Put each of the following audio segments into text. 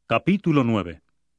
Capítulo 9.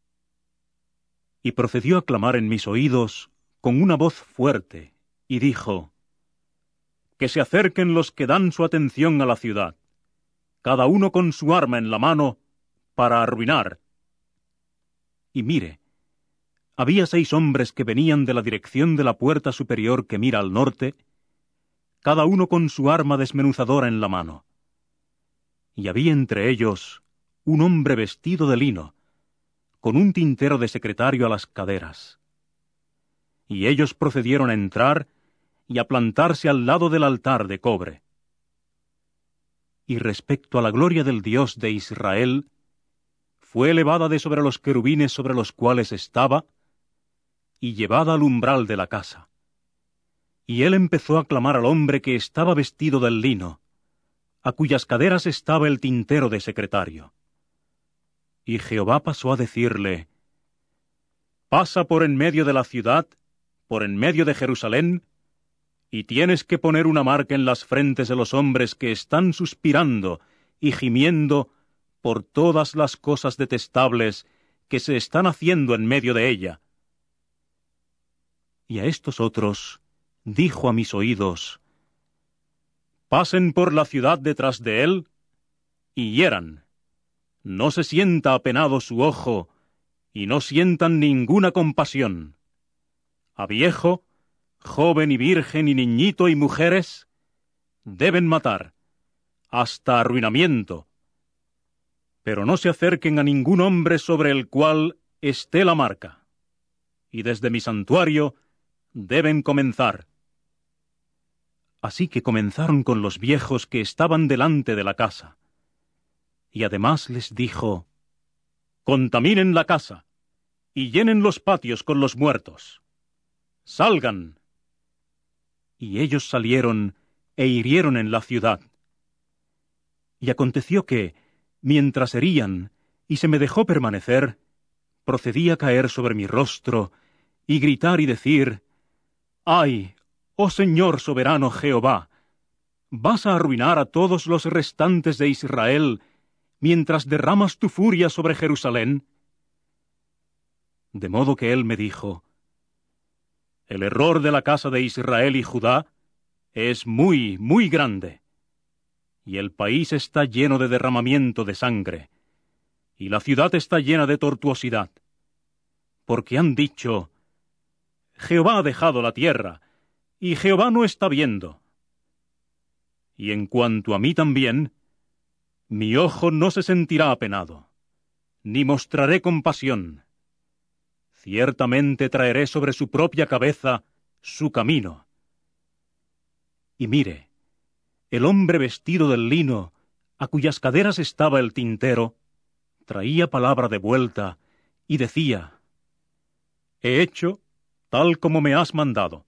Y procedió a clamar en mis oídos con una voz fuerte, y dijo: Que se acerquen los que dan su atención a la ciudad, cada uno con su arma en la mano, para arruinar. Y mire, había 6 hombres que venían de la dirección de la puerta superior que mira al norte, cada uno con su arma desmenuzadora en la mano. Y había entre ellos un hombre vestido de lino, con un tintero de secretario a las caderas. Y ellos procedieron a entrar y a plantarse al lado del altar de cobre. Y respecto a la gloria del Dios de Israel, fue elevada de sobre los querubines sobre los cuales estaba, y llevada al umbral de la casa. Y él empezó a clamar al hombre que estaba vestido del lino, a cuyas caderas estaba el tintero de secretario. Y Jehová pasó a decirle: Pasa por en medio de la ciudad, por en medio de Jerusalén, y tienes que poner una marca en las frentes de los hombres que están suspirando y gimiendo por todas las cosas detestables que se están haciendo en medio de ella. Y a estos otros dijo a mis oídos: Pasen por la ciudad detrás de él, y hieran. No se sienta apenado su ojo, y no sientan ninguna compasión. A viejo, joven y virgen y niñito y mujeres, deben matar, hasta arruinamiento. Pero no se acerquen a ningún hombre sobre el cual esté la marca. Y desde mi santuario deben comenzar. Así que comenzaron con los viejos que estaban delante de la casa. Y además les dijo: Contaminen la casa, y llenen los patios con los muertos. ¡Salgan! Y ellos salieron e hirieron en la ciudad. Y aconteció que, mientras herían, y se me dejó permanecer, procedí a caer sobre mi rostro, y gritar y decir: ¡Ay, oh Señor soberano Jehová! ¿Vas a arruinar a todos los restantes de Israel, mientras derramas tu furia sobre Jerusalén? De modo que él me dijo: El error de la casa de Israel y Judá es muy, muy grande, y el país está lleno de derramamiento de sangre, y la ciudad está llena de tortuosidad, porque han dicho: Jehová ha dejado la tierra, y Jehová no está viendo. Y en cuanto a mí también, mi ojo no se sentirá apenado, ni mostraré compasión. Ciertamente traeré sobre su propia cabeza su camino. Y mire, el hombre vestido del lino, a cuyas caderas estaba el tintero, traía palabra de vuelta, y decía: He hecho tal como me has mandado.